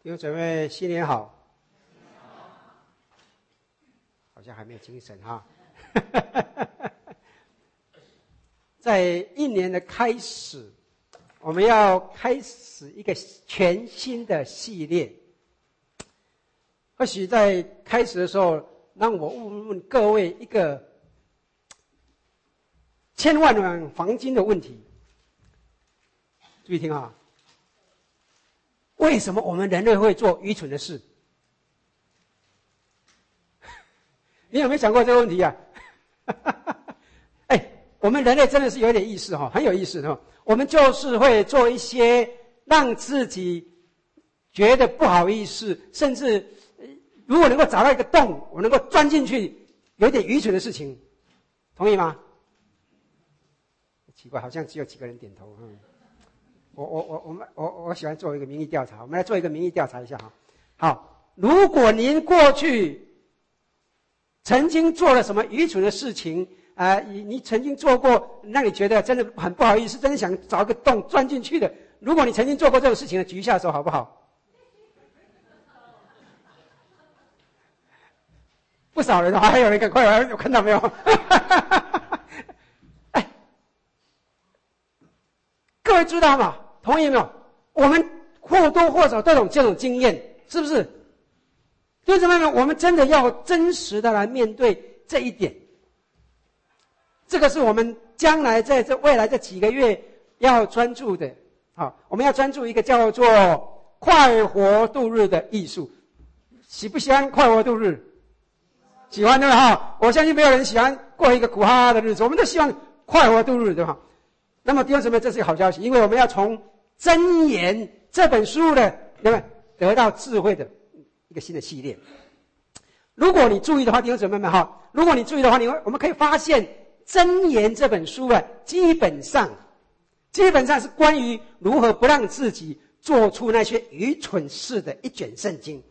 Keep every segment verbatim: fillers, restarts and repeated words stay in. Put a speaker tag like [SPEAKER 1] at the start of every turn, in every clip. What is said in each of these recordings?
[SPEAKER 1] 弟兄姊妹，新年好！好像还没有精神哈。在一年的开始，我们要开始一个全新的系列。或许在开始的时候，让我问问各位一个千万两黄金的问题。注意听啊！为什么我们人类会做愚蠢的事？你有没有想过这个问题啊？哎，我们人类真的是有点意思哈，很有意思哈。我们就是会做一些让自己觉得不好意思，甚至如果能够找到一个洞，我能够钻进去，有点愚蠢的事情，同意吗？奇怪，好像只有几个人点头。嗯，我我我我们我我喜欢做一个民意调查，我们来做一个民意调查一下哈。好，如果您过去曾经做了什么愚蠢的事情啊、呃？你你曾经做过让你觉得真的很不好意思，真的想找个洞钻进去的。如果你曾经做过这种事情的，举一下手好不好？不少人，还有人赶快来，有看到没有？哎，各位知道吗？同意没有？我们或多或少都有这种经验，是不是？弟兄姊妹们，我们真的要真实的来面对这一点。这个是我们将来在这未来这几个月要专注的。好，我们要专注一个叫做快活度日的艺术。喜不喜欢快活度日？喜欢对吧？哈，我相信没有人喜欢过一个苦哈哈的日子，我们都希望快活度日，对吧？那么弟兄姊妹，这是一个好消息，因为我们要从《箴言》这本书呢，对吧，得到智慧的一个新的系列。如果你注意的话，弟兄姊妹们哈，如果你注意的话，你会我们可以发现，《箴言》这本书啊，基本上基本上是关于如何不让自己做出那些愚蠢事的一卷圣经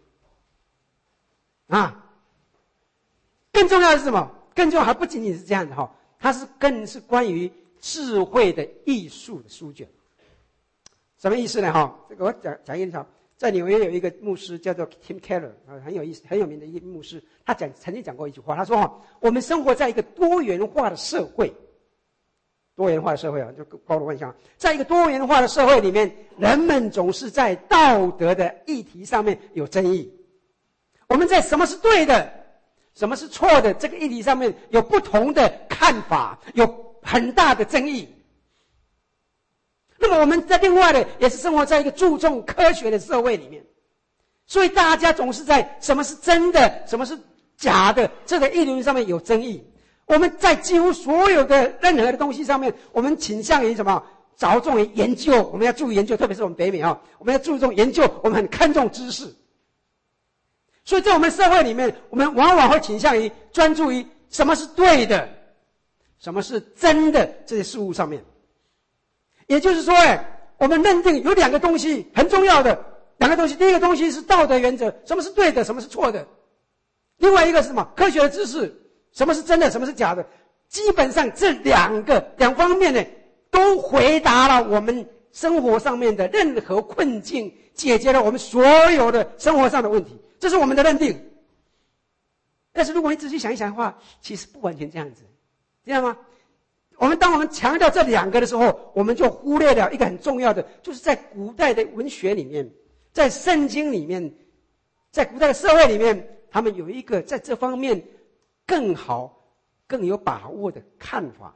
[SPEAKER 1] 啊。更重要的是什么？更重要还不仅仅是这样的哈，它是更是关于智慧的艺术的书卷。什么意思呢？哈，这个我讲讲一讲。在纽约有一个牧师叫做 Tim Keller 啊，很有意思、很有名的一个牧师。他讲曾经讲过一句话，他说：“哈，我们生活在一个多元化的社会，多元化的社会啊，就包罗万象。在一个多元化的社会里面，人们总是在道德的议题上面有争议。我们在什么是对的？”什么是错的？这个议题上面有不同的看法，有很大的争议。那么我们在另外的也是生活在一个注重科学的社会里面，所以大家总是在什么是真的，什么是假的这个议题上面有争议。我们在几乎所有的任何的东西上面，我们倾向于什么？着重于研究，我们要注意研究，特别是我们北美啊，我们要注重研究，我们很看重知识。所以在我们社会里面，我们往往会倾向于专注于什么是对的，什么是真的这些事物上面。也就是说，哎，我们认定有两个东西很重要的，两个东西，第一个东西是道德原则，什么是对的，什么是错的；另外一个是什么？科学的知识，什么是真的，什么是假的。基本上这两个两方面呢，都回答了我们生活上面的任何困境，解决了我们所有的生活上的问题。这是我们的认定。但是如果你仔细想一想的话，其实不完全这样子，知道吗？我们当我们强调这两个的时候，我们就忽略了一个很重要的，就是在古代的文学里面，在圣经里面，在古代的社会里面，他们有一个在这方面更好、更有把握的看法。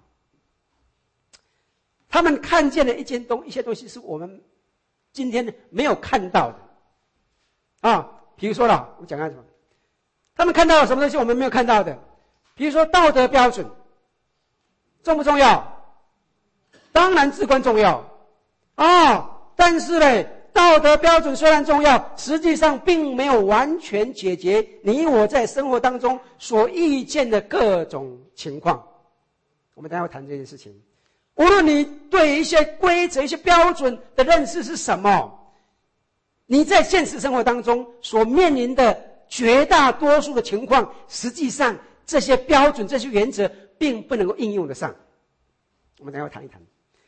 [SPEAKER 1] 他们看见了一件东一些东西是我们今天没有看到的啊。比如说了，我讲看什么？他们看到了什么东西我们没有看到的？比如说道德标准，重不重要？当然至关重要啊！但是呢，道德标准虽然重要，实际上并没有完全解决你我在生活当中所遇见的各种情况。我们等一下会谈这件事情。无论你对一些规则、一些标准的认识是什么，你在现实生活当中所面临的绝大多数的情况，实际上这些标准、这些原则并不能够应用得上。我们等一下会谈一谈。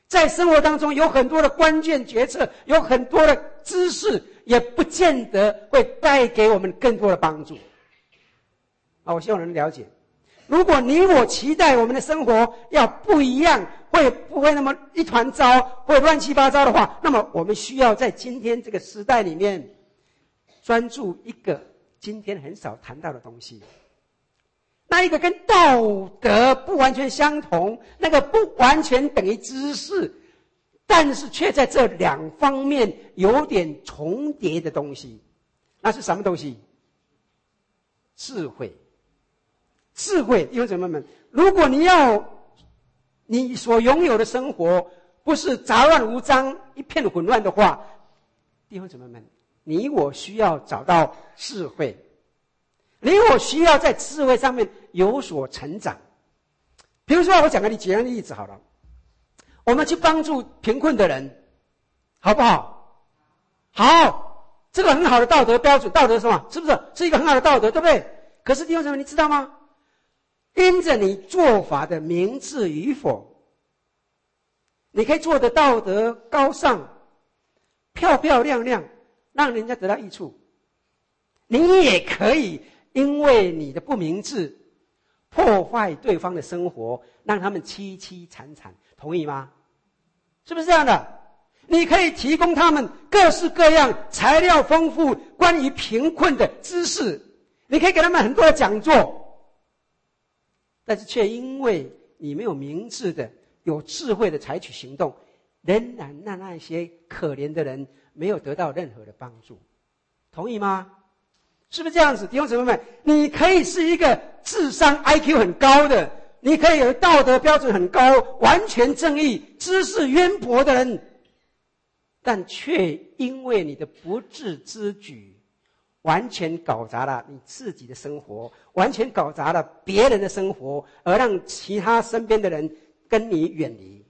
[SPEAKER 1] 在生活当中有很多的关键决策，有很多的知识，也不见得会带给我们更多的帮助。啊，我希望能了解。如果你我期待我们的生活要不一样，会不会那么一团糟，会乱七八糟的话，那么我们需要在今天这个时代里面专注一个今天很少谈到的东西。那一个跟道德不完全相同，那个不完全等于知识，但是却在这两方面有点重叠的东西，那是什么东西？智慧。智慧，弟兄姊妹们，如果你要你所拥有的生活不是杂乱无章、一片混乱的话，弟兄姊妹们，你我需要找到智慧，你我需要在智慧上面有所成长。比如说，我讲个简单的例子好了，我们去帮助贫困的人，好不好？好，这个很好的道德标准，道德是什么？是不是是一个很好的道德，对不对？可是弟兄姊妹，你知道吗？因着你做法的明智与否，你可以做的道德高尚、漂漂亮亮，让人家得到益处。你也可以因为你的不明智，破坏对方的生活，让他们凄凄惨惨，同意吗？是不是这样的？你可以提供他们各式各样材料丰富关于贫困的知识，你可以给他们很多的讲座，但是却因为你没有明智的、有智慧的采取行动，仍然让那些可怜的人没有得到任何的帮助，同意吗？是不是这样子？弟兄姊妹们，你可以是一个智商 I Q 很高的，你可以有道德标准很高、完全正义、知识渊博的人，但却因为你的不智之举，完全搞砸了你自己的生活，完全搞砸了别人的生活，而让其他身边的人跟你远离。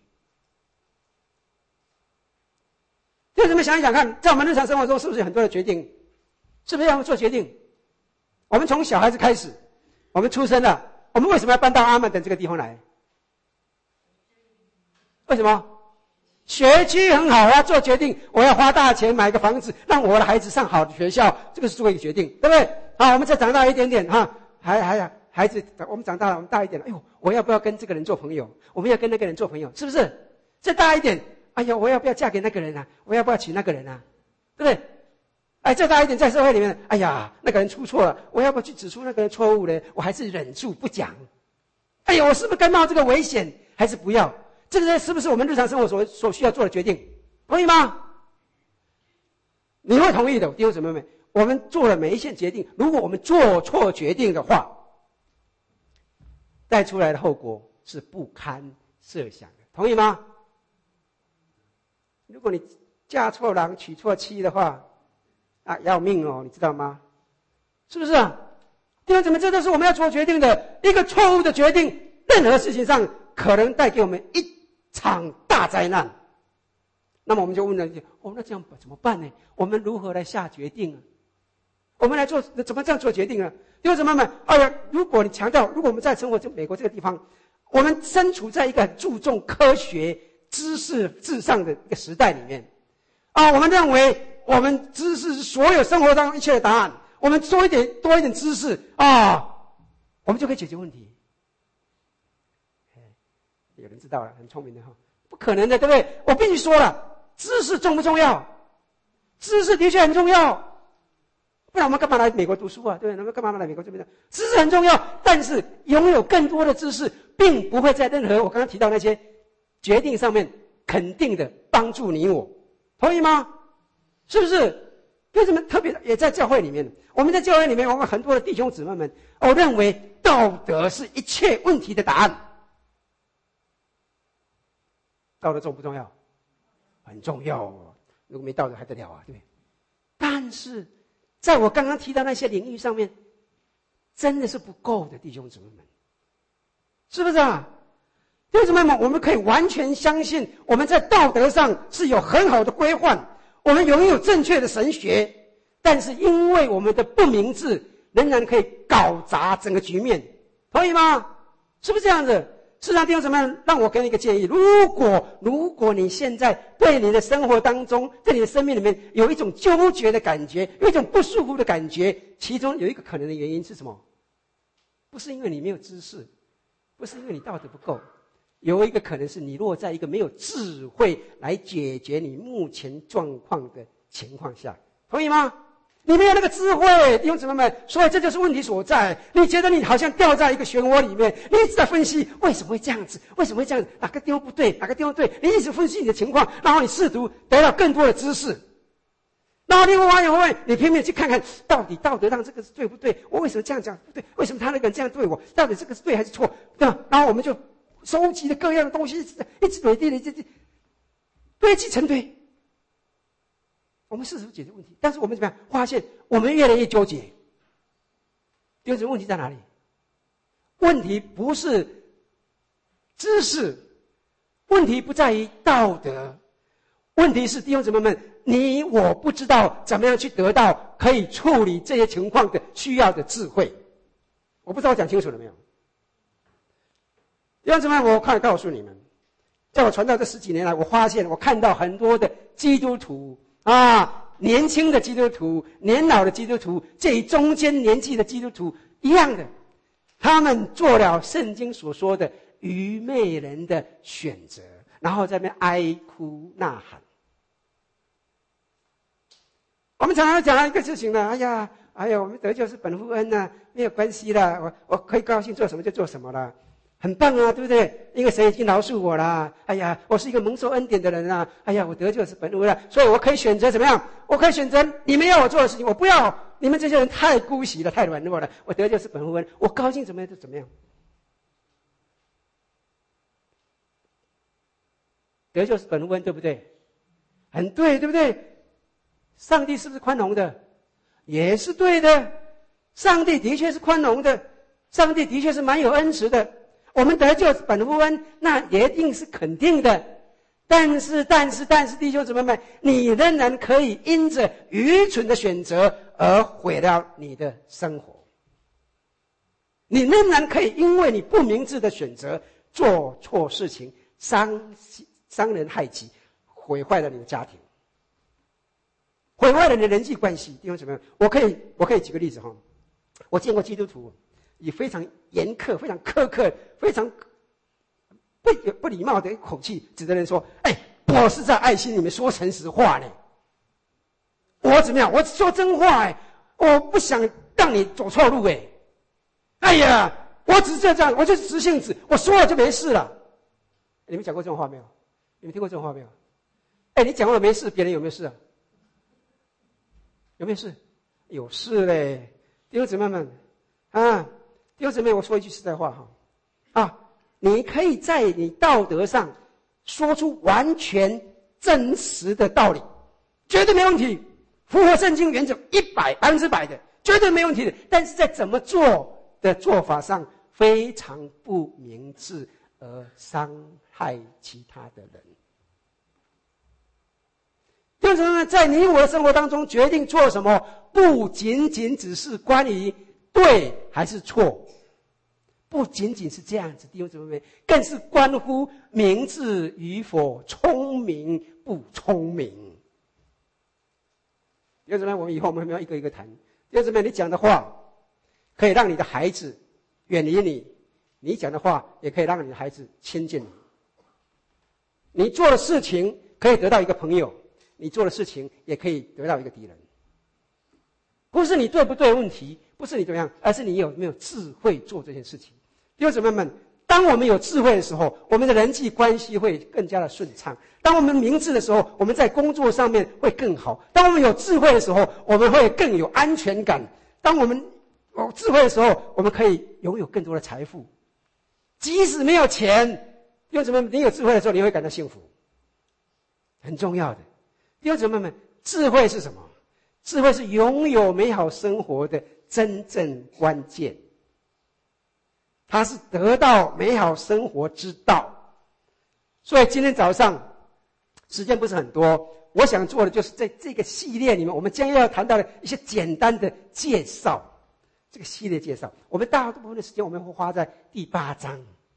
[SPEAKER 1] 就这么想一想看，在我们日常生活中是不是有很多的决定？是不是要做决定？我们从小孩子开始，我们出生了，我们为什么要搬到阿曼等这个地方来？为什么？学区很好，我要做决定，我要花大钱买个房子，让我的孩子上好的学校，这个是做一个决定，对不对？好，我们再长大一点点哈，还还孩子，我们长大了，我们大一点了，哎呦，我要不要跟这个人做朋友？我们要跟那个人做朋友，是不是？再大一点，哎呀，我要不要嫁给那个人啊？我要不要娶那个人啊？对不对？哎，再大一点，在社会里面，哎呀，那个人出错了，我要不要去指出那个人错误呢？我还是忍住不讲。哎呀，我是不是该冒这个危险，还是不要？这个是不是我们日常生活所所需要做的决定？同意吗？你会同意的，弟兄姊妹们。我们做了每一项决定，如果我们做错决定的话，带出来的后果是不堪设想的，同意吗？如果你嫁错郎娶错妻的话，啊，要命哦，你知道吗？是不是啊？弟兄姊妹，这都是我们要做决定的。一个错误的决定，任何事情上可能带给我们一场大灾难。那么我们就问了，哦，那这样怎么办呢？我们如何来下决定啊？我们来做怎么这样做决定啊？弟兄姊妹们，哎呀，如果你强调，如果我们在生活在美国这个地方，我们身处在一个很注重科学知识至上的一个时代里面啊，我们认为我们知识是所有生活当中一切的答案，我们多一点多一点知识啊，我们就可以解决问题。有人知道了，很聪明的哈，不可能的，对不对？我必须说了，知识重不重要？知识的确很重要，不然我们干嘛来美国读书啊？对不对？我们干嘛来美国这边？知识很重要，但是拥有更多的知识，并不会在任何我刚刚提到那些决定上面肯定的帮助你我，同意吗？是不是？为什么特别也在教会里面？我们在教会里面，我们很多的弟兄姊妹们，我认为道德是一切问题的答案。道德重不重要？很重要哦。如果没道德还得了啊，对不对？但是，在我刚刚提到那些领域上面，真的是不够的，弟兄姊妹们，是不是啊？弟兄姊妹们，我们可以完全相信，我们在道德上是有很好的规范。我们拥有正确的神学，但是因为我们的不明智，仍然可以搞砸整个局面，同意吗？是不是这样子？ 事实上，弟兄姊妹，让我给你一个建议：如果如果你现在对你的生活当中，在你的生命里面有一种纠结的感觉，有一种不舒服的感觉，其中有一个可能的原因是什么？不是因为你没有知识，不是因为你道德不够，有一个可能是你落在一个没有智慧来解决你目前状况的情况下，同意吗？你没有那个智慧，弟兄姊妹们，所以这就是问题所在。你觉得你好像掉在一个漩涡里面，你一直在分析为什么会这样子，为什么会这样子，哪个地方不对，哪个地方对，你一直分析你的情况，然后你试图得到更多的知识。然后另外一方面，你拼命去看看到底道德上这个是对不对，我为什么这样讲不对，为什么他那个人这样对我，到底这个是对还是错，对吧？然后我们就收集了各样的东西，一直一直堆积的，一直堆积成堆。我们试图解决问题，但是我们怎么样？发现我们越来越纠结。弟兄姊妹，问题在哪里？问题不是知识，问题不在于道德，问题是弟兄姊妹们，你我不知道怎么样去得到可以处理这些情况的需要的智慧。我不知道我讲清楚了没有？弟兄姊妹，我快告诉你们，在我传道这十几年来，我发现我看到很多的基督徒啊，年轻的基督徒，年老的基督徒，这中间年纪的基督徒一样的，他们做了圣经所说的愚昧人的选择，然后在那边哀哭呐喊。我们常常讲一个事情呢，哎呀，哎呀，我们得救是本乎恩呐、啊，没有关系啦，我我可以高兴做什么就做什么啦。很棒啊，对不对？因为神已经饶恕我了。哎呀，我是一个蒙受恩典的人啊。哎呀，我得救是本无了，所以我可以选择怎么样？我可以选择你们要我做的事情，我不要。你们这些人太姑息了，太软弱了。我得救是本无恩，我高兴怎么样就怎么样。得救是本无恩，对不对？很对，对不对？上帝是不是宽容的？也是对的。上帝的确是宽容的，上帝的确是蛮有恩慈的。我们得救本乎恩，那一定是肯定的。但是，但是，但是，弟兄姊妹们，你仍然可以因着愚蠢的选择而毁了你的生活。你仍然可以因为你不明智的选择做错事情，伤伤人害己，毁坏了你的家庭，毁坏了你的人际关系。弟兄姊妹们，我可以我可以举个例子哈，我见过基督徒以非常严苛、非常苛刻、非常不不礼貌的口气指着人说：“哎，我是在爱心里面说诚实话呢，我怎么样？我说真话哎，我不想让你走错路哎，哎呀，我只是这样，我就是直性子，我说了就没事了。”你们讲过这种话没有？你们听过这种话没有？哎，你讲过了没事，别人有没有事啊？有没有事？有事嘞，弟兄姊妹们啊！弟兄姊妹，我说一句实在话哈，啊，你可以在你道德上说出完全真实的道理，绝对没问题，符合圣经原则一百百分之百的，绝对没问题的。但是在怎么做的做法上非常不明智，而伤害其他的人。弟兄姊妹们，在你我的生活当中决定做什么，不仅仅只是关于对还是错，不仅仅是这样子，弟兄姊妹们，更是关乎明智与否、聪明不聪明。弟兄姊妹，我们以后我们要一个一个谈。弟兄姊妹，你讲的话可以让你的孩子远离你，你讲的话也可以让你的孩子亲近你。你做的事情可以得到一个朋友，你做的事情也可以得到一个敌人。不是你对不对问题，不是你怎么样，而是你有没有智慧做这件事情。弟兄姊妹们，当我们有智慧的时候，我们的人际关系会更加的顺畅；当我们明智的时候，我们在工作上面会更好；当我们有智慧的时候，我们会更有安全感；当我们有智慧的时候，我们可以拥有更多的财富。即使没有钱，弟兄姊妹们，你有智慧的时候，你会感到幸福，很重要的。弟兄姊妹们，智慧是什么？智慧是拥有美好生活的真正关键，它是得到美好生活之道。所以今天早上时间不是很多，我想做的就是在这个系列里面，我们将要谈到的一些简单的介绍。这个系列介绍，我们大部分的时间我们会花在第八章。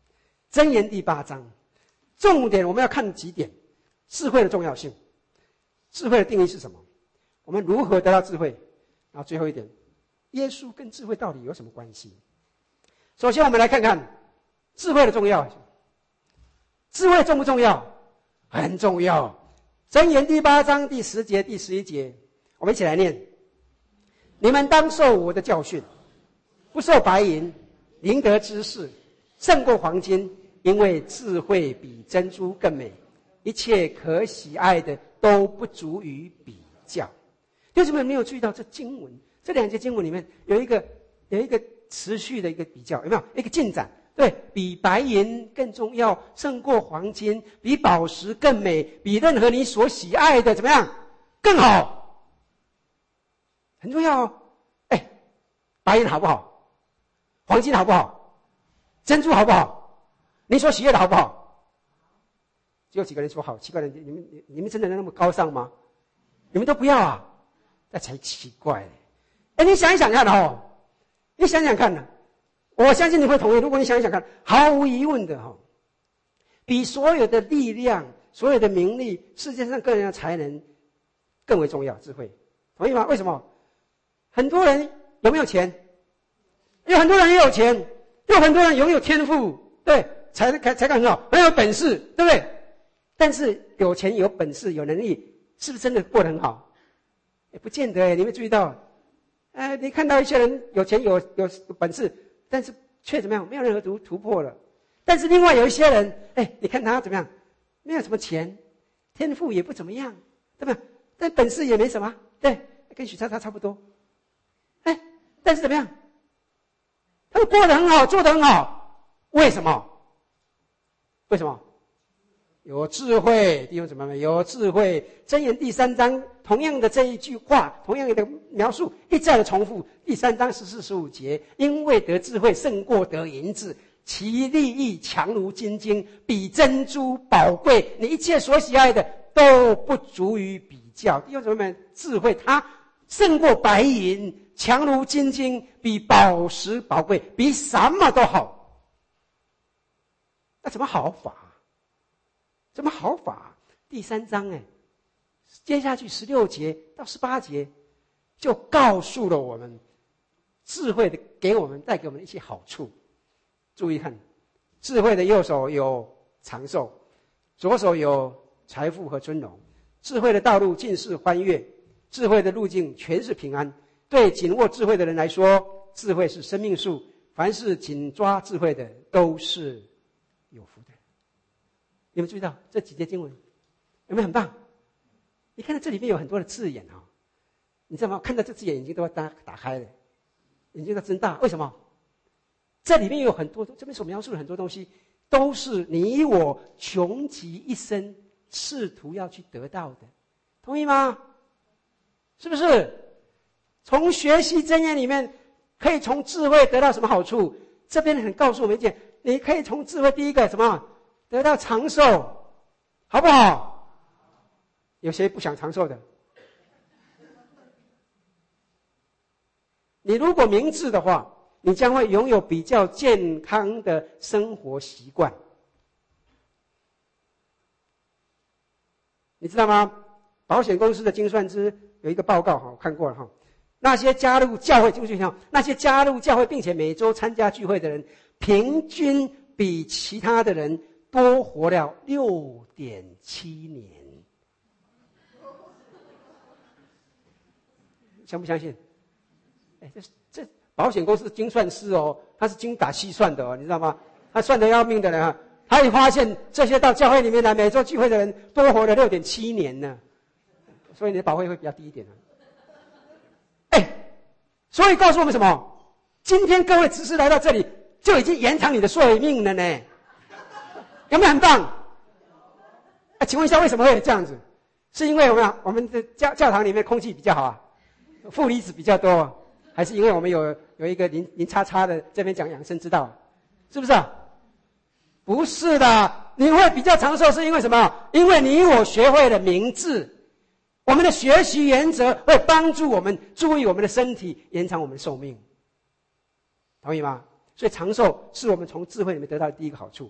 [SPEAKER 1] 箴言第八章，重点我们要看几点：智慧的重要性，智慧的定义是什么？我们如何得到智慧？然后最后一点，耶稣跟智慧到底有什么关系？首先，我们来看看智慧的重要。智慧重不重要？很重要。箴言第八章第十节、第十一节，我们一起来念：你们当受我的教训，不受白银，宁得知识，胜过黄金，因为智慧比珍珠更美，一切可喜爱的都不足以比较。弟兄姊妹，没有注意到这经文，这两节经文里面有一个有一个持续的一个比较，有没有一个进展？对，比白银更重要，胜过黄金，比宝石更美，比任何你所喜爱的怎么样更好，很重要哦。哎，白银好不好？黄金好不好？珍珠好不好？你所喜悦的好不好？只有几个人说好，奇怪的，你们你们真的那么高尚吗？你们都不要啊？那才奇怪嘞！哎，你想一想看哦，你想想看呢、啊。我相信你会同意，如果你想一想看，毫无疑问的哈、哦，比所有的力量、所有的名利、世界上个人的才能更为重要，智慧，同意吗？为什么？很多人有没有钱？有很多人也有钱，有很多人拥有天赋，对，才才才干很好，很有本事，对不对？但是有钱、有本事、有能力，是不是真的过得很好？也不见得哎，你们注意到？哎，你看到一些人有钱、有有本事。但是却怎么样？没有任何突突破了。但是另外有一些人，哎，你看他怎么样？没有什么钱，天赋也不怎么样，对吧？但本事也没什么，对，跟许叉叉差不多。哎，但是怎么样？他们过得很好，做得很好，为什么？为什么？有智慧，弟兄姊妹们，有智慧。箴言第三章同样的这一句话，同样的描述，一再的重复。第三章十四、十五节，因为得智慧胜过得银子，其利益强如金金，比珍珠宝贵。你一切所喜爱的都不足以比较。弟兄姊妹们，智慧它胜过白银，强如金金，比宝石宝贵，比什么都好。那怎么好法？怎么好法？第三章哎，接下去十六节到十八节，就告诉了我们智慧的给我们带给我们一些好处。注意看，智慧的右手有长寿，左手有财富和尊荣。智慧的道路尽是欢悦，智慧的路径全是平安。对紧握智慧的人来说，智慧是生命树，凡是紧抓智慧的都是有福的。你们注意到这几节经文有没有很棒？你看到这里面有很多的字眼啊、哦，你知道吗？看到这字眼，眼睛都要打打开了，眼睛都睁大。为什么？这里面有很多，这边所描述的很多东西，都是你我穷极一生试图要去得到的，同意吗？是不是？从学习箴言里面，可以从智慧得到什么好处？这边很告诉我们一件，你可以从智慧第一个什么？得到长寿，好不好？有谁不想长寿的？你如果明智的话，你将会拥有比较健康的生活习惯。你知道吗？保险公司的精算师有一个报告，我看过了哈。那些加入教会，就是像那些加入教会并且每周参加聚会的人，平均比其他的人多活了六点七年，相不相信？哎，这这保险公司精算师哦，他是精打细算的哦，你知道吗？他算得要命的人啊，他一发现这些到教会里面来每周聚会的人多活了六点七年呢，所以你的保费会比较低一点啊。哎，所以告诉我们什么？今天各位只是来到这里，就已经延长你的寿命了呢。有没有很棒？啊，请问一下，为什么会这样子？是因为我们我们的教教堂里面空气比较好啊，负离子比较多，还是因为我们有有一个林林叉叉的这边讲养生之道，是不是啊？不是的，你会比较长寿是因为什么？因为你我学会了明智，我们的学习原则会帮助我们注意我们的身体，延长我们的寿命，同意吗？所以长寿是我们从智慧里面得到的第一个好处。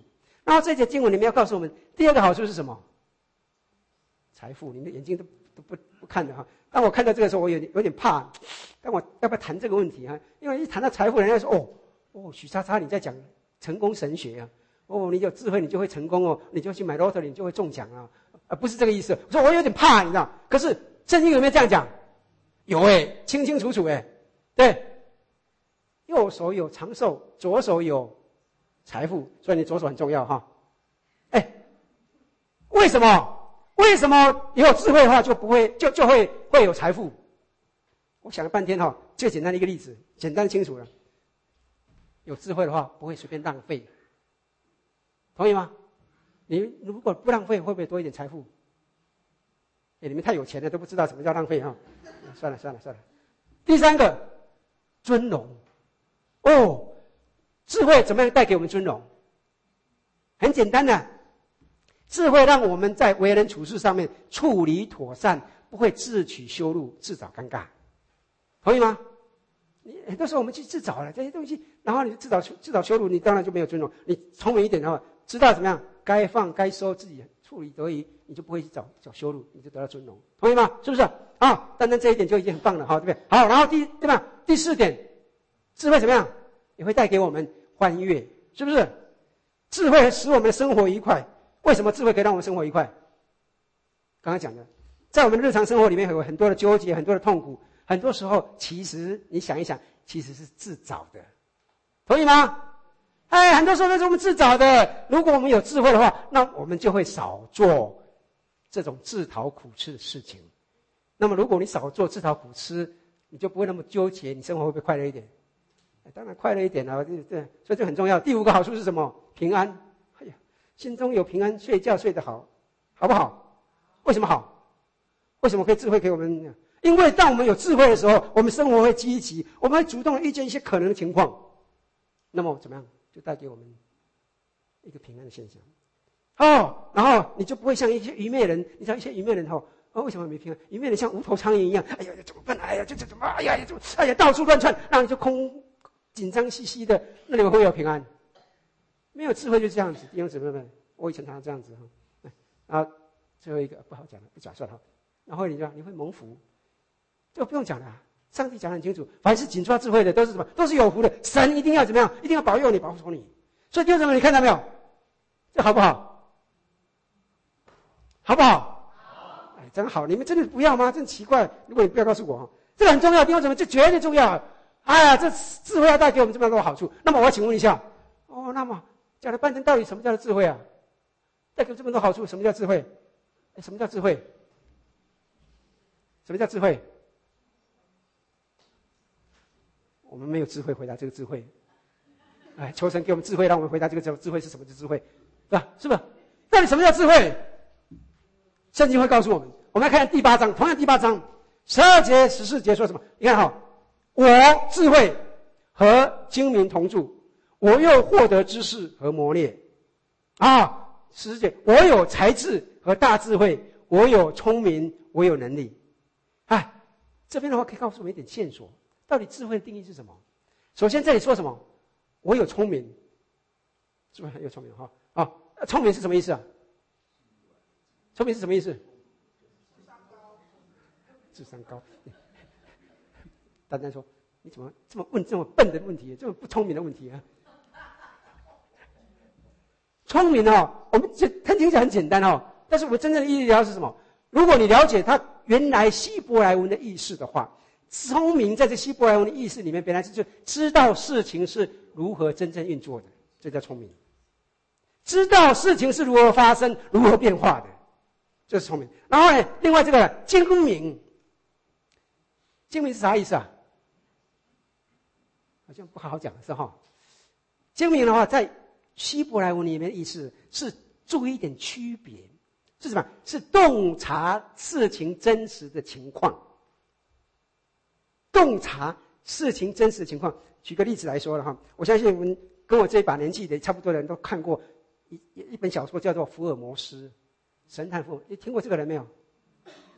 [SPEAKER 1] 然后这节经文里面要告诉我们，第二个好处是什么？财富，你的眼睛都都不不看的哈。当我看到这个时候，我有点有点怕，但我要不要谈这个问题啊？因为一谈到财富，人家说哦哦，许叉叉你在讲成功神学啊，哦，你有智慧你就会成功哦，你就去买 lottery 你就会中奖啊，啊不是这个意思。我说我有点怕，你知道？可是圣经有没有这样讲？有哎、欸，清清楚楚哎、欸，对，右手有长寿，左手有财富，所以你左手很重要哈。哎、欸，为什么？为什么有智慧的话就不会就就会会有财富？我想了半天哈，最简单的一个例子，简单清楚了。有智慧的话不会随便浪费，同意吗？你如果不浪费，会不会多一点财富？哎，你们太有钱了，都不知道什么叫浪费哈。算了算了算了。第三个，尊荣。哦，智慧怎么样带给我们尊荣？很简单的。智慧让我们在为人处事上面处理妥善，不会自取羞辱，自找尴尬，同意吗？你很多时候我们去自找了这些东西，然后你自找自找羞辱，你当然就没有尊荣。你聪明一点的话，知道怎么样该放该收，自己处理得宜，你就不会去找找羞辱，你就得到尊荣，同意吗？是不是啊？单单这一点就已经很棒了，哈，对不对？好，然后第对吧？第四点，智慧怎么样？也会带给我们欢悦，是不是？智慧使我们的生活愉快。为什么智慧可以让我们生活愉快？刚才讲的，在我们日常生活里面有很多的纠结，很多的痛苦，很多时候其实你想一想，其实是自找的，同意吗？哎，很多时候都是我们自找的。如果我们有智慧的话，那我们就会少做这种自讨苦吃的事情。那么，如果你少做自讨苦吃，你就不会那么纠结，你生活会不会快乐一点？哎、当然快乐一点了，对对，所以这很重要。第五个好处是什么？平安。哎呀，心中有平安，睡觉睡得好，好不好？为什么好？为什么可以智慧给我们？因为当我们有智慧的时候，我们生活会积极，我们会主动地预见一些可能的情况，那么怎么样？就带给我们一个平安的现象。哦，然后你就不会像一些愚昧人，你知道一些愚昧人哈，哦，为什么没平安？愚昧人像无头苍蝇一样，哎呀，怎么办？哎呀，这这怎么？哎呀，怎么？哎呀，到处乱窜，让你就空紧张兮兮的，那你会不会有平安？没有智慧就这样子，弟兄姊妹们，我以前常常这样子哈。然后最后一个不好讲了，不讲算了。然后你就你会蒙福，这个不用讲了。上帝讲得很清楚，凡是紧抓智慧的都是什么？都是有福的。神一定要怎么样？一定要保佑你，保护你。所以弟兄姊妹，你看到没有？这好不好？好不好？好。哎，真好！你们真的不要吗？真奇怪！如果你不要告诉我，这个很重要，弟兄姊妹，这绝对重要。哎呀，这智慧要带给我们这么多好处。那么我要请问一下，哦，那么讲了半天，到底什么叫做智慧啊？带给我这么多好处，什么叫智慧？哎，什么叫智慧？什么叫智慧？我们没有智慧回答这个智慧。哎，求神给我们智慧，让我们回答这个智慧是什么的智慧，是吧？是吧？到底什么叫智慧？圣经会告诉我们。我们来看第八章，同样第八章十二节、十四节说什么？你看哈，我智慧和精明同住，我又获得知识和磨练。啊，十四节，我有才智和大智慧，我有聪明，我有能力。哎，这边的话可以告诉我们一点线索。到底智慧的定义是什么？首先这里说什么？我有聪明，是不是很有聪明哈？啊，聪明是什么意思啊？聪明是什么意思？智商高。丹丹说：“你怎么这么问这么笨的问题，这么不聪明的问题啊？”聪明哦，我们这它听起来很简单哦，但是我们真正的意义了是什么？如果你了解它原来希伯来文的意思的话。聪明在这希伯来文的意思里面，本来是就知道事情是如何真正运作的，这叫聪明。知道事情是如何发生、如何变化的，这是聪明。然后呢，另外这个精明，精明是啥意思啊？好像不好好讲是哈。精明的话，在希伯来文里面的意思是注意一点区别，是什么？是洞察事情真实的情况。洞察事情真实的情况。举个例子来说了哈，我相信我们跟我这一把年纪的差不多的人都看过一一本小说，叫做《福尔摩斯神探福尔》，你听过这个人没有？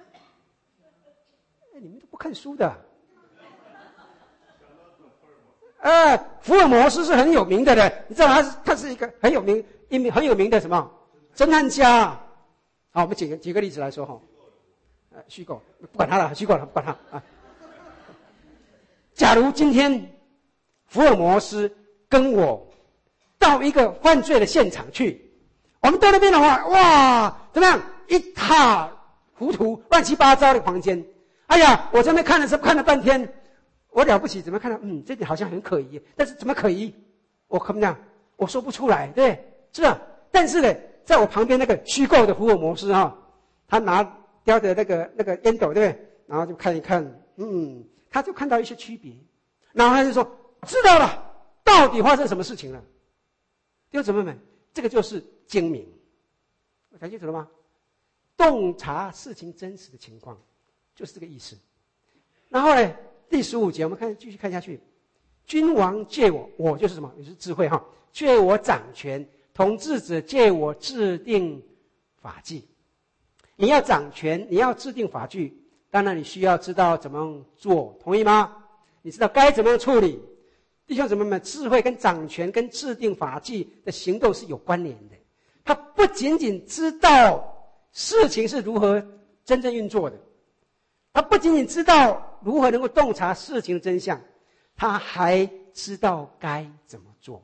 [SPEAKER 1] 哎，你们都不看书的。 呃，福尔摩斯是很有名的的，你知道他是他是一个很有名、一名很有名的什么侦探家。好，我们举个举个例子来说哈，呃，虚构不管他了，虚构了不管他啊。假如今天福尔摩斯跟我到一个犯罪的现场去，我们到那边的话，哇，怎么样？一塌糊涂、乱七八糟的房间。哎呀，我这边看的时候看了半天，我了不起，怎么看到？嗯，这点好像很可疑，但是怎么可疑？我怎么样？我说不出来，对不对？是吧？但是呢，在我旁边那个虚构的福尔摩斯哈，他拿叼着那个那个烟斗，对不对？然后就看一看，嗯。他就看到一些区别，然后他就说：“知道了，到底发生什么事情了？”弟兄姊妹们，这个就是精明，我讲清楚了吗？洞察事情真实的情况，就是这个意思。然后呢，第十五节我们看继续看下去，君王借我，我就是什么？也是智慧哈，借我掌权，统治者借我制定法纪。你要掌权，你要制定法律。当然，你需要知道怎么样做，同意吗？你知道该怎么样处理。弟兄姊妹们，智慧跟掌权跟制定法纪的行动是有关联的。他不仅仅知道事情是如何真正运作的，他不仅仅知道如何能够洞察事情的真相，他还知道该怎么做。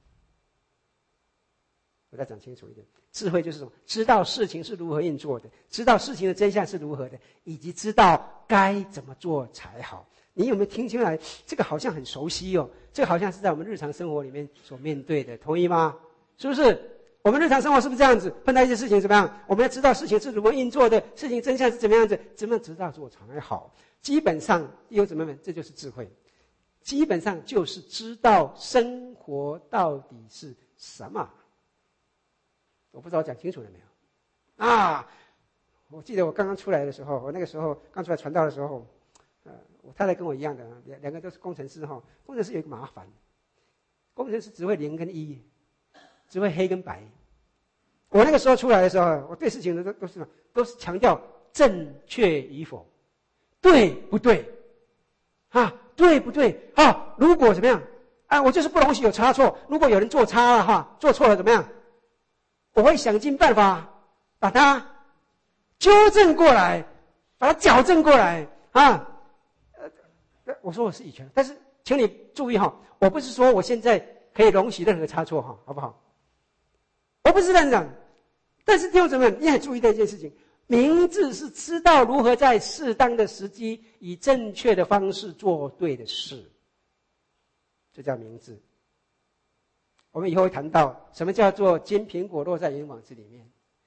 [SPEAKER 1] 我再讲清楚一点，智慧就是什么？知道事情是如何运作的，知道事情的真相是如何的，以及知道该怎么做才好。你有没有听出来？这个好像很熟悉哦，这个好像是在我们日常生活里面所面对的，同意吗？是不是？我们日常生活是不是这样子？碰到一些事情怎么样？我们要知道事情是如何运作的，事情真相是怎么样子，怎么样知道做才好。基本上，弟兄姊妹们，这就是智慧。基本上就是知道生活到底是什么。我不知道我讲清楚了没有？啊，我记得我刚刚出来的时候，我那个时候刚出来传道的时候，呃，我太太跟我一样的，两两个都是工程师哈。工程师有一个麻烦，工程师只会零跟一，只会黑跟白。我那个时候出来的时候，我对事情的都都是什么？都是强调正确与否，对不对？啊，对不对？啊，如果怎么样？啊，我就是不容许有差错。如果有人做差了哈，做错了怎么样？我会想尽办法把它纠正过来，把它矫正过来啊！呃，我说我是以前，但是请你注意哈，我不是说我现在可以容许任何差错哈，好不好？我不是这样讲，但是弟兄姊妹们，你也注意到一件事情：明智是知道如何在适当的时机，以正确的方式做对的事，这叫明智。我们以后会谈到什么叫做金苹果落在银网子里面。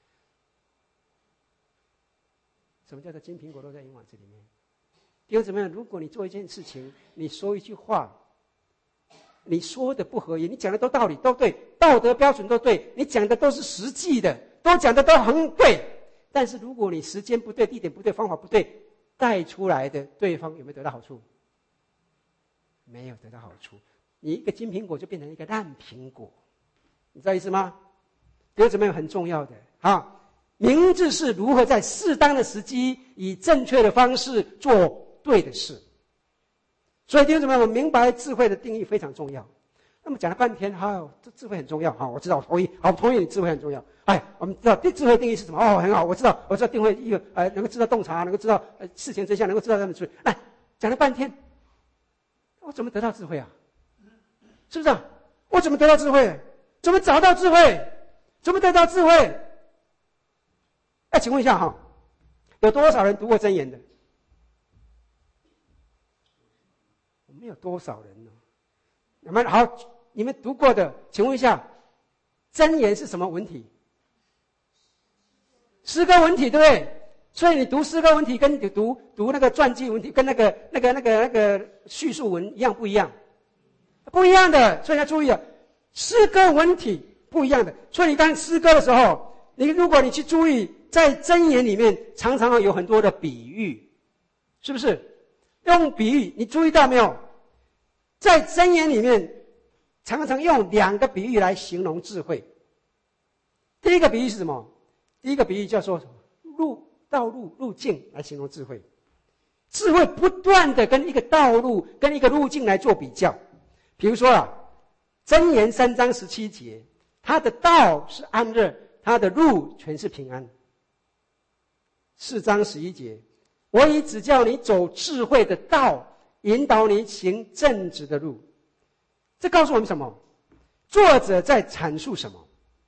[SPEAKER 1] 什么叫做金苹果落在银网子里面？弟兄姊妹，如果你做一件事情，你说一句话，你说的不合宜，你讲的都道理都对，道德标准都对，你讲的都是实际的，都讲的都很对，但是如果你时间不对，地点不对，方法不对，带出来的对方有没有得到好处？没有得到好处。你一个金苹果就变成一个烂苹果，你知道意思吗？弟兄姊妹很重要的啊，明智是如何在适当的时机，以正确的方式做对的事。所以弟兄姊妹，我明白智慧的定义非常重要。那么讲了半天，哈，这智慧很重要，好，我知道，我同意，好，我同意你智慧很重要。哎，我们知道智慧定义是什么？哦，很好，我知道，我知道定慧一个，呃，能够知道洞察，能够知道呃事情真相，能够知道他们处理。来，讲了半天，我怎么得到智慧啊？是不是啊？我怎么得到智慧？怎么找到智慧？怎么得到智慧？哎，请问一下哈，有多少人读过箴言的？我们有多少人呢？你们好，你们读过的，请问一下，箴言是什么文体？诗歌文体，对不对？所以你读诗歌文体，跟你读读那个传记文体，跟那个那个那个那个叙述文一样不一样？不一样的，所以要注意了，诗歌文体不一样的。所以你当诗歌的时候，你如果你去注意，在箴言里面常常有很多的比喻，是不是？用比喻，你注意到没有？在箴言里面常常用两个比喻来形容智慧。第一个比喻是什么？第一个比喻叫做路道路路径来形容智慧。智慧不断的跟一个道路跟一个路径来做比较。 比如说啊，箴言三章十七节，他的道是安乐，他的路全是平安。四章十一节，我已指教你走智慧的道，引导你行正直的路。这告诉我们什么？作者在阐述什么？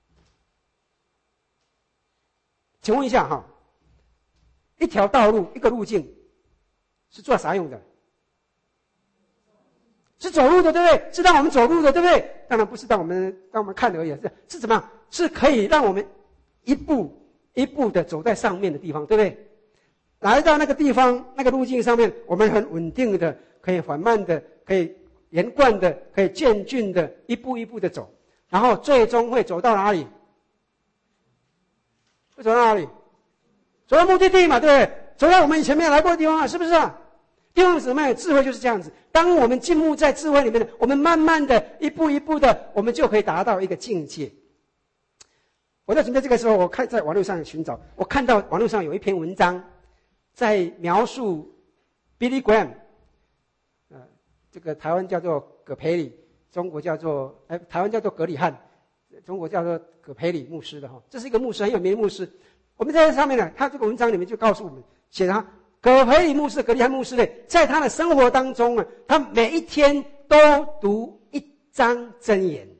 [SPEAKER 1] 请问一下哈，一条道路，一个路径，是做啥用的？是走路的，对不对？是让我们走路的，对不对？当然不是让我们让我们看而已，是是怎么样？是可以让我们一步一步的走在上面的地方，对不对？来到那个地方，那个路径上面，我们很稳定的，可以缓慢的，可以连贯的，可以渐进的，一步一步的走，然后最终会走到哪里？会走到哪里？走到目的地嘛，对不对？走到我们以前没有来过的地方啊，是不是啊？弟兄姊妹，智慧就是这样子。当我们进入在智慧里面的，我们慢慢的一步一步的，我们就可以达到一个境界。我在准备这个时候，我看在网络上寻找，我看到网络上有一篇文章，在描述 Billy Graham， 呃，这个台湾叫做葛培理，中国叫做哎，台湾叫做葛理翰，中国叫做葛培理牧师的哈，这是一个牧师，很有名的牧师。我们在这上面呢，他这个文章里面就告诉我们，写他葛培理牧师、葛理翰牧师呢，在他的生活当中呢，他每一天都读一章箴言。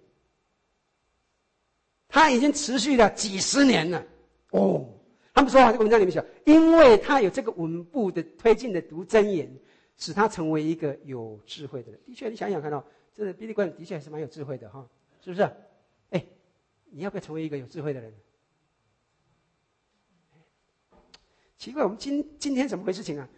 [SPEAKER 1] 他已经持续了几十年了，哦，他们说啊，这个文章里面写，因为他有这个稳步的推进的读箴言，使他成为一个有智慧的人。的确，你想想看到、哦，这个比利观的确还是蛮有智慧的哈、哦，是不是？哎，你要不要成为一个有智慧的人？奇怪，我们今今天怎么回事情啊？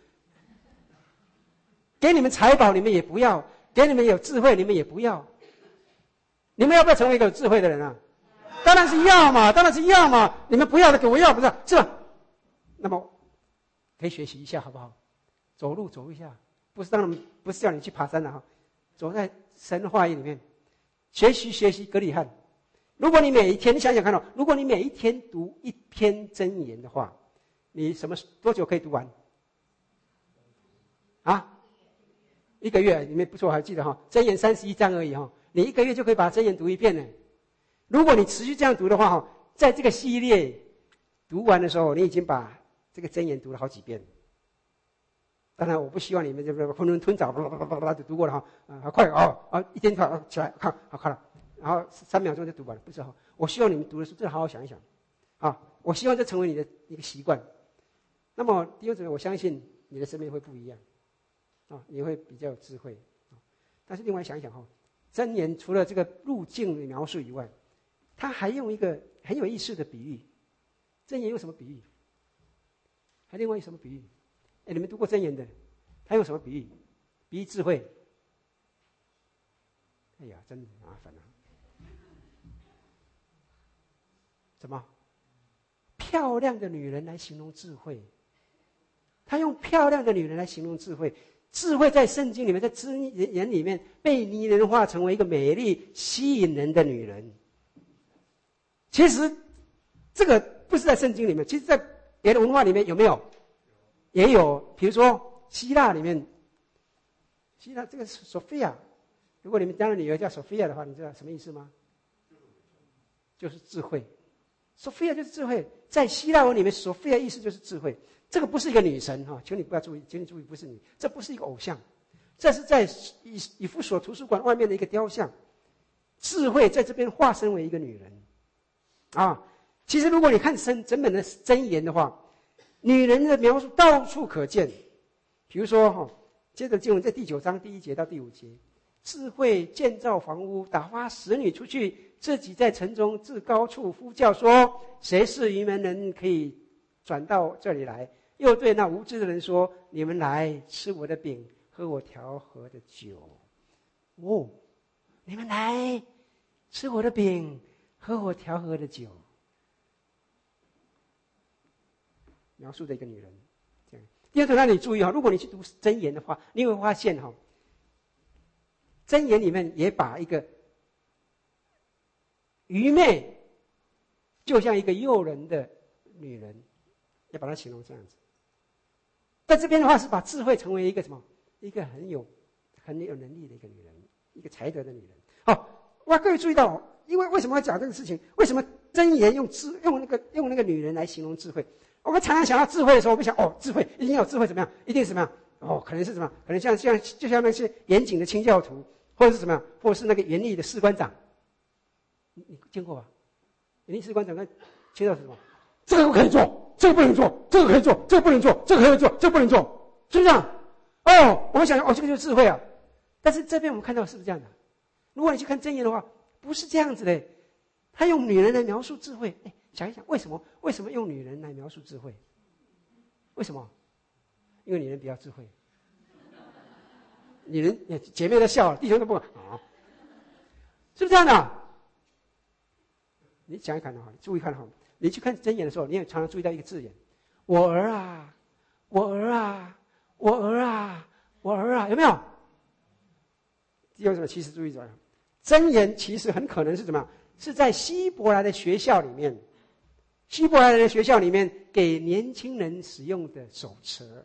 [SPEAKER 1] 给你们财宝，你们也不要；给你们有智慧，你们也不要。你们要不要成为一个有智慧的人啊？当然是要嘛，当然是要嘛。你们不要的给我要，不是是吧？那么可以学习一下，好不好？走路走一下，不是当然不是叫你去爬山了哈，走在神的话语里面，学习学习葛理翰。如果你每一天，你想想看哦，如果你每一天读一篇箴言的话，你什么多久可以读完？啊，一个月里面不错，我还记得哈，箴言三十一章而已哈，你一个月就可以把箴言读一遍呢。如果你持续这样读的话，在这个系列读完的时候，你已经把这个箴言读了好几遍。当然，我不希望你们就是囫囵吞枣，巴拉巴拉巴拉就读过了哈，啊，好快哦，啊，一天快起来看，好快了，然后三秒钟就读完了，不是哈。我希望你们读的时候，真的好好想一想，啊，我希望这成为你的一个习惯。那么弟兄姊妹，我相信你的生命会不一样，啊，你会比较有智慧。但是另外想一想哈，箴言除了这个路径的描述以外，他还用一个很有意思的比喻。箴言用什么比喻？还另外什么比喻？哎，你们读过箴言的，他用什么比喻？比喻智慧。哎呀，真麻烦了。怎么？漂亮的女人来形容智慧。他用漂亮的女人来形容智慧。智慧在圣经里面，在箴言里面被拟人化成为一个美丽、吸引人的女人。其实这个不是在圣经里面，其实在别的文化里面有没有？也有，比如说希腊里面，希腊这个 Sophia， 如果你们家的女儿叫 Sophia 的话，你知道什么意思吗？就是智慧。Sophia 就是智慧，在希腊文里面 Sophia 意思就是智慧。这个不是一个女神哈，求你不要注意，请你注意，不是你，这不是一个偶像，这是在以以弗所图书馆外面的一个雕像。智慧在这边化身为一个女人。啊，其实如果你看整整本的箴言的话，女人的描述到处可见。比如说哈，接着经文在第九章第一节到第五节，智慧建造房屋，打发使女出去，自己在城中至高处呼叫说：谁是愚门人，可以转到这里来？又对那无知的人说：你们来吃我的饼，喝我调和的酒。哦，你们来吃我的饼，喝我调和的酒。描述的一个女人，这样。第二个，让你注意哈，如果你去读箴言的话，你会发现哈，箴言里面也把一个愚昧，就像一个诱人的女人，要把它形容这样子。在这边的话，是把智慧成为一个什么？一个很有很有能力的一个女人。 一个才德的女人。好，哇，各位注意到，因为为什么要讲这个事情？为什么箴言用智用那个用那个女人来形容智慧？我们常常想到智慧的时候，我们想哦，智慧一定要有智慧怎么样？一定是怎么样？哦，可能是什么？可能像像就像那些严谨的清教徒，或者是什么样？或者是那个严厉的士官长。你你见过吧？严厉士官长跟清教徒什么？这个不可以做，这个不能做，这个可以做，这个不能做，这个可以做，这个不能做，是不是这样？哦，我们想哦，这个就是智慧啊。但是这边我们看到是不是这样的？如果你去看箴言的话，不是这样子的。他用女人来描述智慧，哎，想一想，为什么？为什么用女人来描述智慧？为什么？因为女人比较智慧。女人姐妹都笑了，弟兄都不敢啊，是不是这样的？你想一看的话，注意看哈，你去看箴言的时候，你也常常注意到一个字眼：我儿啊，我儿啊，我儿啊，我儿啊，有没有？有什么？其实注意着，箴言其实很可能是怎么样？是在希伯来的学校里面，希伯来的学校里面给年轻人使用的手册。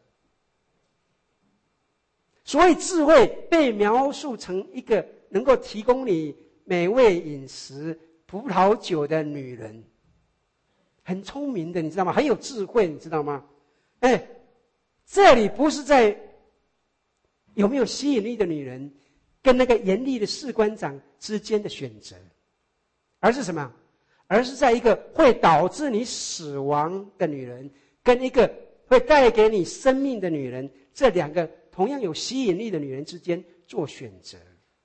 [SPEAKER 1] 所以智慧被描述成一个能够提供你美味饮食、葡萄酒的女人，很聪明的，你知道吗？很有智慧，你知道吗？哎，这里不是在有没有吸引力的女人跟那个严厉的士官长之间的选择，而是什么？而是在一个会导致你死亡的女人跟一个会带给你生命的女人，这两个同样有吸引力的女人之间做选择。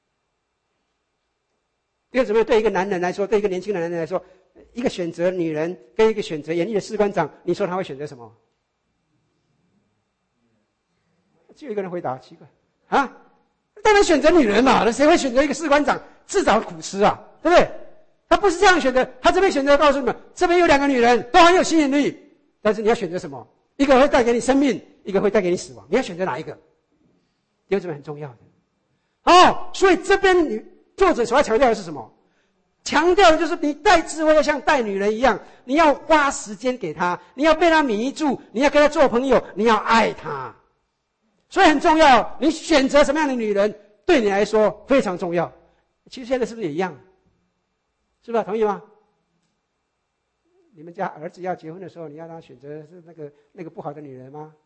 [SPEAKER 1] 因为怎么样？对一个男人来说，对一个年轻的男人来说，一个选择女人跟一个选择严厉的士官长，你说他会选择什么？只有一个人回答，奇怪啊，当然选择女人嘛，那谁会选择一个士官长自找苦吃啊？对不对？他不是这样选择，他这边选择告诉你们，这边有两个女人都很有吸引力，但是你要选择什么？一个会带给你生命，一个会带给你死亡，你要选择哪一个？有什么很重要的？哦，所以这边你作者所要强调的是什么？强调的就是你带智慧要像带女人一样，你要花时间给她，你要被她迷住，你要跟她做朋友，你要爱她。所以很重要，你选择什么样的女人对你来说非常重要。其实现在是不是也一样？是不是同意吗？你们家儿子要结婚的时候，你要让他选择是那个那个不好的女人吗？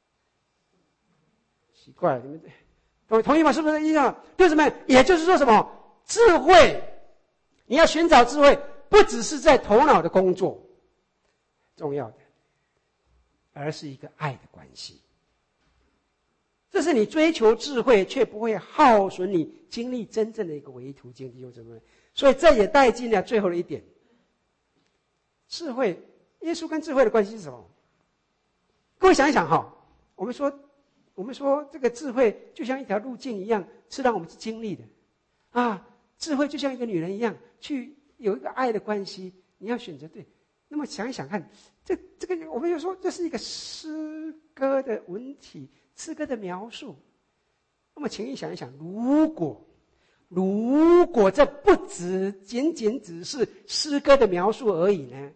[SPEAKER 1] 奇怪，你们同同意吗？是不是一样？就是什么？也就是说什么？智慧，你要寻找智慧，不只是在头脑的工作重要的，而是一个爱的关系。这是你追求智慧却不会耗损你经历真正的一个唯一途径，弟兄姊妹。所以这也带进了最后的一点，智慧。耶稣跟智慧的关系是什么？各位想一想哈，我们说，我们说这个智慧就像一条路径一样，是让我们去经历的啊。智慧就像一个女人一样，去有一个爱的关系，你要选择对。那么想一想看，这这个我们就说这是一个诗歌的文体，诗歌的描述。那么请你想一想，如果如果这不只仅仅只是诗歌的描述而已呢？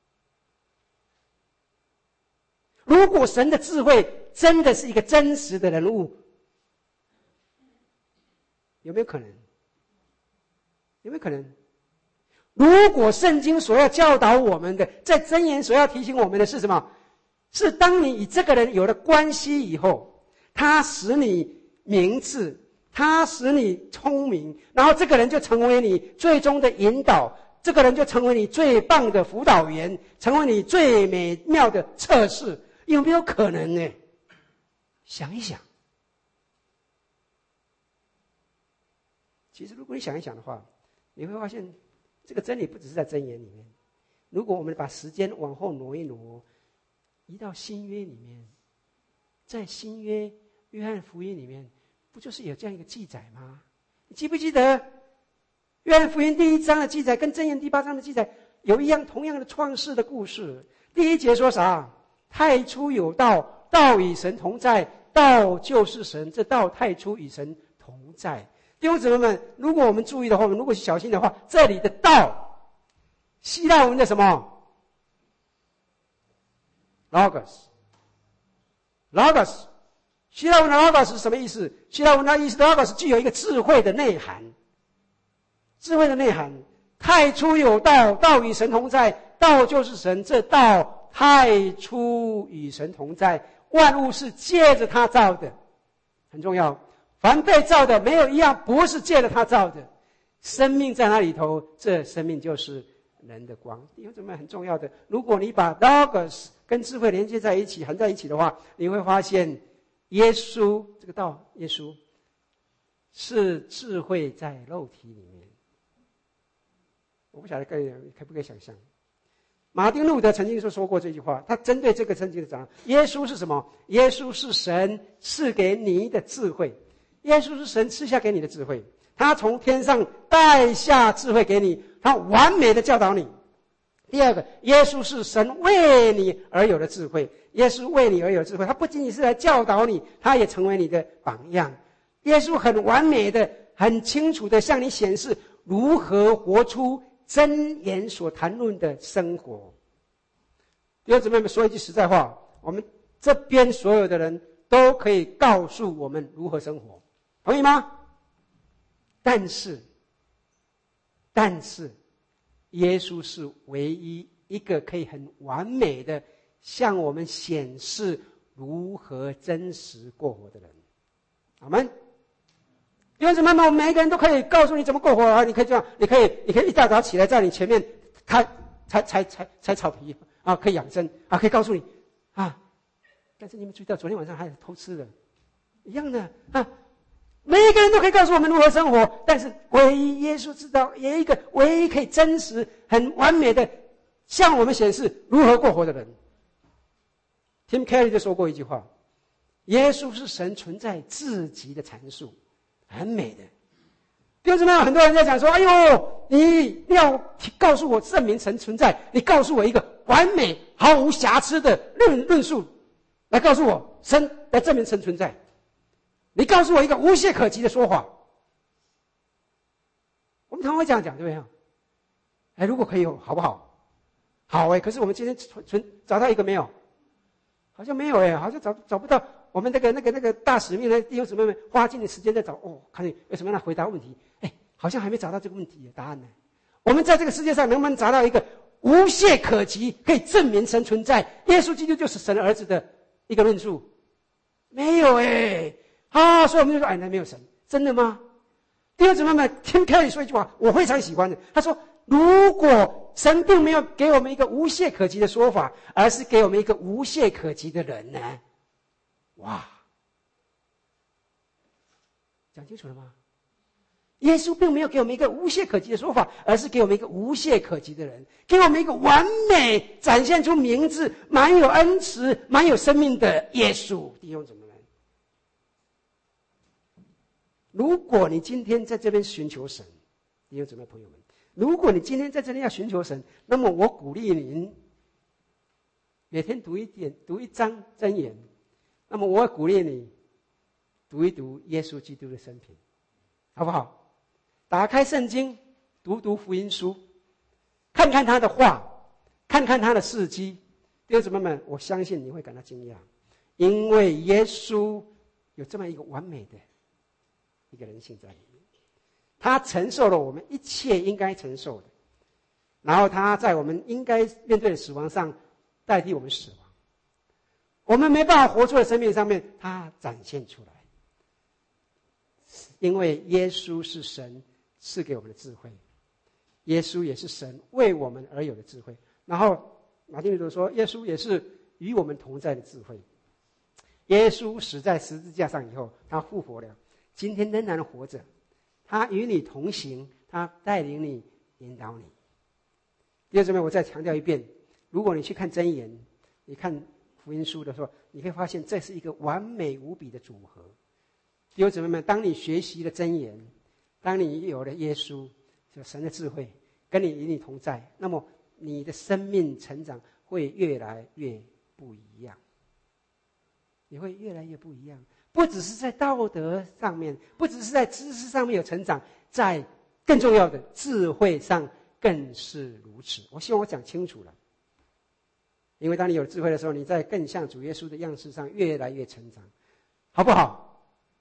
[SPEAKER 1] 如果神的智慧真的是一个真实的人物，有没有可能？有没有可能？如果圣经所要教导我们的，在箴言所要提醒我们的是什么？是当你与这个人有了关系以后，他使你明智，他使你聪明，然后这个人就成为你最终的引导，这个人就成为你最棒的辅导员，成为你最美妙的测试。有没有可能呢？想一想。其实如果你想一想的话，你会发现这个真理不只是在箴言里面。如果我们把时间往后挪一挪，移到新约里面，在新约约翰福音里面，不就是有这样一个记载吗？你记不记得约翰福音第一章的记载跟箴言第八章的记载有一样同样的创世的故事？第一节说啥？太初有道，道与神同在，道就是神，这道太初与神同在。弟兄姊妹们，如果我们注意的话，我们如果小心的话，这里的道，希腊文的什么 ？logos，logos， 希腊文的 logos 是什么意思？希腊文的意思 logos 具有一个智慧的内涵，智慧的内涵。太初有道，道与神同在，道就是神，这道太初与神同在，万物是借着他造的，很重要。凡被造的，没有一样不是借着他造的。生命在那里头，这生命就是人的光。弟兄姊妹，很重要的。如果你把 logos 跟智慧连接在一起，含在一起的话，你会发现，耶稣这个道，耶稣是智慧在肉体里面。我不晓得各位可不可以想象，马丁路德曾经就说过这句话，他针对这个圣经的讲，耶稣是什么？耶稣是神赐给你的智慧，耶稣是神赐下给你的智慧，他从天上带下智慧给你，他完美的教导你。第二个，耶稣是神为你而有的智慧，耶稣为你而有的智慧，他不仅仅是来教导你，他也成为你的榜样。耶稣很完美的、很清楚的向你显示如何活出箴言所谈论的生活。弟兄姊妹们，说一句实在话，我们这边所有的人都可以告诉我们如何生活，同意吗？但是，但是，耶稣是唯一一个可以很完美的向我们显示如何真实过活的人。阿们。弟兄姊妹们，我们每一个人都可以告诉你怎么过活啊！你可以这样，你可以，你可以一大早起来，在你前面开踩踩踩踩草皮啊，可以养生啊，可以告诉你啊。但是你们注意到，昨天晚上还有偷吃的，一样的啊。每一个人都可以告诉我们如何生活，但是唯一耶稣知道，有一个唯一可以真实、很完美的向我们显示如何过活的人。Tim Keller 就说过一句话：耶稣是神存在至极的阐述。很美的。弟兄姊妹，很多人在讲说，哎呦，你要告诉我证明神存在，你告诉我一个完美毫无瑕疵的论论述来告诉我神，来证明神存在，你告诉我一个无懈可击的说法。我们常常会这样讲，对不对？哎，如果可以有好不好？好哎，可是我们今天存存找到一个没有？好像没有哎，好像找找不到。我们那个那个那个大使命的弟兄姊妹们花尽的时间在找哦，看你有什么样的回答问题？哎，好像还没找到这个问题的答案呢。我们在这个世界上能不能找到一个无懈可击，可以证明神存在，耶稣基督就是神儿子的一个论述？没有哎，啊，所以我们就说，哎，那没有神，真的吗？弟兄姊妹们，听Kelly说一句话，我非常喜欢的。他说，如果神并没有给我们一个无懈可击的说法，而是给我们一个无懈可击的人呢？哇，讲清楚了吗？耶稣并没有给我们一个无懈可击的说法，而是给我们一个无懈可击的人，给我们一个完美展现出名字、满有恩慈、满有生命的耶稣。弟兄姊妹们，如果你今天在这边寻求神，弟兄姊妹朋友们，如果你今天在这里要寻求神，那么我鼓励您每天读一点，读一章箴言。那么我鼓励你读一读耶稣基督的生平，好不好？打开圣经，读读福音书，看看他的话，看看他的事迹。弟兄姊妹们，我相信你会感到惊讶，因为耶稣有这么一个完美的一个人性在里面，他承受了我们一切应该承受的，然后他在我们应该面对的死亡上代替我们死亡。我们没办法活出的生命上面，它展现出来。因为耶稣是神赐给我们的智慧，耶稣也是神为我们而有的智慧。然后马丁路德说，耶稣也是与我们同在的智慧。耶稣死在十字架上以后，他复活了，今天仍然活着，他与你同行，他带领你，引导你。弟兄姊妹，我再强调一遍，如果你去看箴言，你看福音书的时候，你会发现这是一个完美无比的组合。弟兄姊妹们，当你学习了箴言，当你有了耶稣，就神的智慧跟你与你同在，那么你的生命成长会越来越不一样。你会越来越不一样，不只是在道德上面，不只是在知识上面有成长，在更重要的智慧上更是如此。我希望我讲清楚了。因为当你有智慧的时候，你在更像主耶稣的样式上越来越成长。 好不好？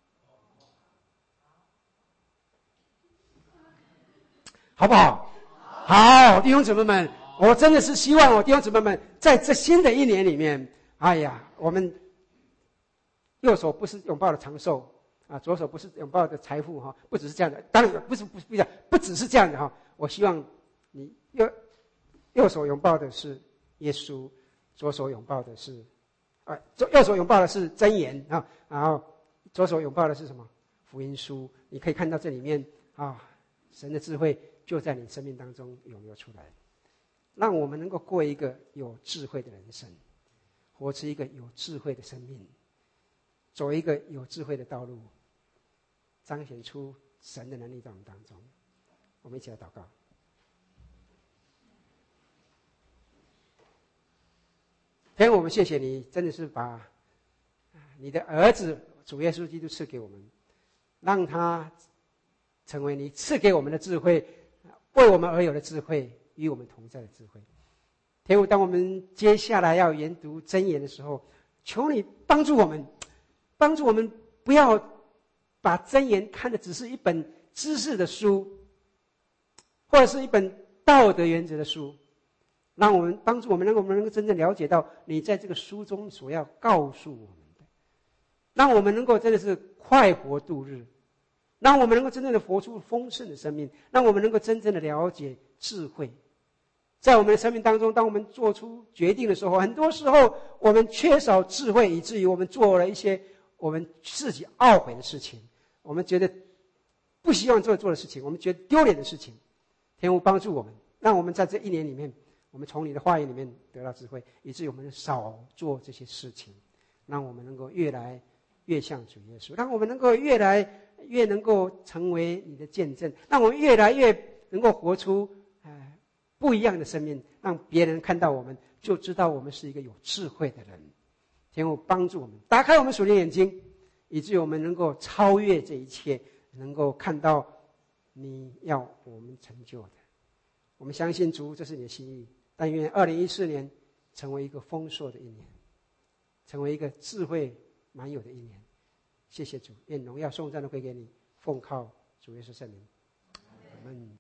[SPEAKER 1] 好不好？好，弟兄姊妹们，我真的是希望我弟兄姊妹们在这新的一年里面，哎呀，我们右手不是拥抱的长寿啊，左手不是拥抱的财富哈，不只是这样的，当然不是不是不是不只是这样的哈。我希望你右右手拥抱的是耶稣，左手拥抱的是啊，右手拥抱的是箴言啊，然后左手拥抱的是什么？福音书。你可以看到这里面啊，神的智慧就在你生命当中涌流出来，让我们能够过一个有智慧的人生，活出一个有智慧的生命，走一个有智慧的道路，彰显出神的能力在我们当中。我们一起来祷告。天父，我们谢谢你，真的是把你的儿子主耶稣基督赐给我们，让他成为你赐给我们的智慧，为我们而有的智慧，与我们同在的智慧。天父，当我们接下来要研读箴言的时候，求你帮助我们，帮助我们不要把箴言看的只是一本知识的书，或者是一本道德原则的书，让我们帮助我们，让我们能够真正了解到你在这个书中所要告诉我们的，让我们能够真的是快活度日，让我们能够真正的活出丰盛的生命，让我们能够真正的了解智慧。在我们的生命当中，当我们做出决定的时候，很多时候我们缺少智慧，以至于我们做了一些我们自己懊悔的事情，我们觉得不希望做做的事情，我们觉得丢脸的事情。天父帮助我们，让我们在这一年里面，我们从你的话语里面得到智慧，以至于我们少做这些事情，让我们能够越来越像主耶稣，让我们能够越来越能够成为你的见证，让我们越来越能够活出呃不一样的生命，让别人看到我们就知道我们是一个有智慧的人。天父帮助我们，打开我们属灵眼睛，以至于我们能够超越这一切，能够看到你要我们成就的。我们相信主，这是你的心意。但愿二零一四年成为一个丰硕的一年，成为一个智慧满有的一年。谢谢主，愿荣耀颂赞都归给你，奉靠主耶稣圣名，阿们。